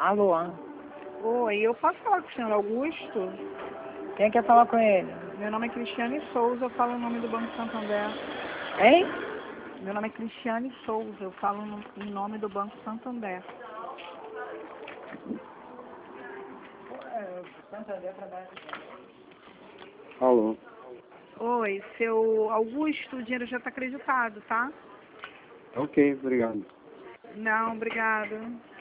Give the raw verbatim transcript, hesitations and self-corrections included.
Alô? Oi, eu posso falar com o senhor Augusto? Quem quer falar com ele? Meu nome é Cristiane Souza, eu falo em nome do Banco Santander. Hein? Meu nome é Cristiane Souza, eu falo no, em nome do Banco Santander. Alô? Oi, seu Augusto, o dinheiro já está acreditado, tá? Ok, obrigado. Não, obrigada.